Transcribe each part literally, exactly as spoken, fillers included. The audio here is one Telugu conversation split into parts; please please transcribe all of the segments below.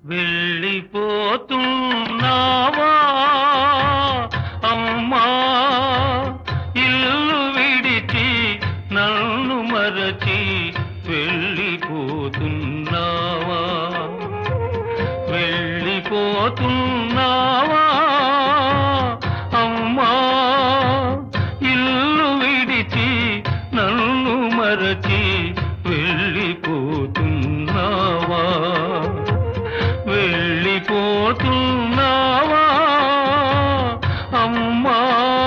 వెళ్ళిపోతున్నావా అమ్మా, ఇల్లు విడిచి నన్ను మరచి వెళ్ళిపోతున్నావా, వెళ్ళిపోతున్నావా అమ్మా, ఇల్లు విడిచి నన్ను మరచి వెళ్ళిపోతున్నావా, వెళ్ళిపోతున్నావా అమ్మా.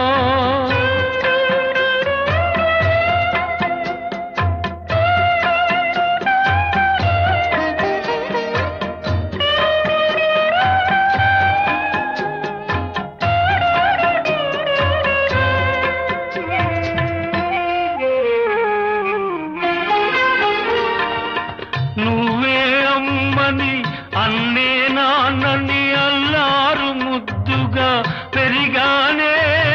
నువ్వే అమ్మని అన్నే నాన్నని అల్లారు ముద్దుగా పెరిగానే,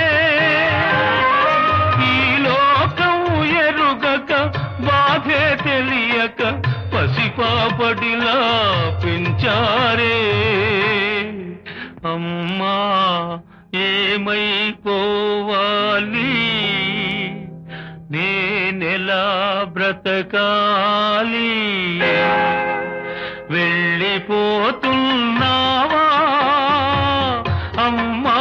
ఈ లోకం ఎరుగక బాధే తెలియక పసిపాపడిలా పెంచారే. అమ్మా ఏమైపోవాలి, నేనెలా బ్రతకాలి, వెళ్ళిపోతున్నావా అమ్మా.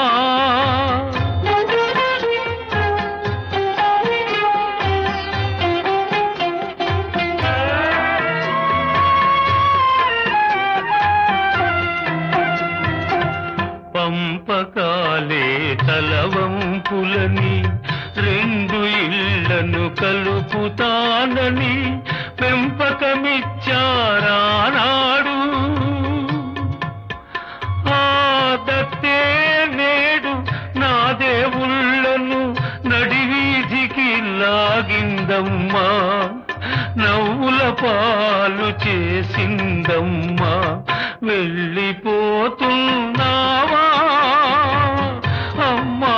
పంపకాలే తలవంపులని రెండు ఇళ్లను కలుపుతానని పెంపకమిచ్చారా నాడు, ఆ దత్తే నేడు నా దేవుళ్ళను నడివీధికి లాగిందమ్మా, నవ్వుల పాలు చేసిందమ్మా. వెళ్ళిపోతున్నావా అమ్మా.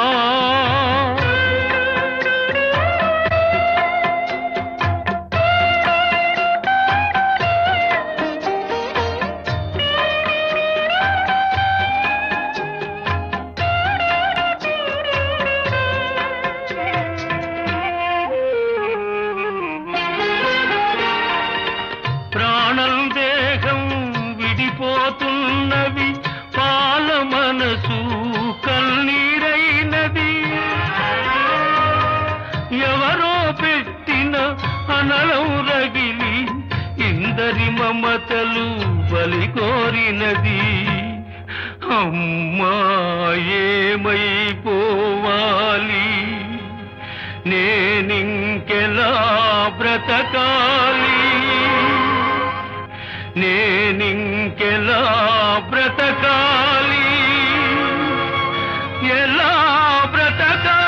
ప్రాణం దేహం విడిపోతున్నవి, పాల మనసు కన్నీరైనది, ఎవరో పెట్టిన అనలం రగిలి ఇందరి మమతలు బలి కోరినది. అమ్మా ఏమైపోవాలి, నేనింకెలా బ్రతకాలి, నేనింకెలా బ్రతకాలి, ఎలా బ్రతకాలి.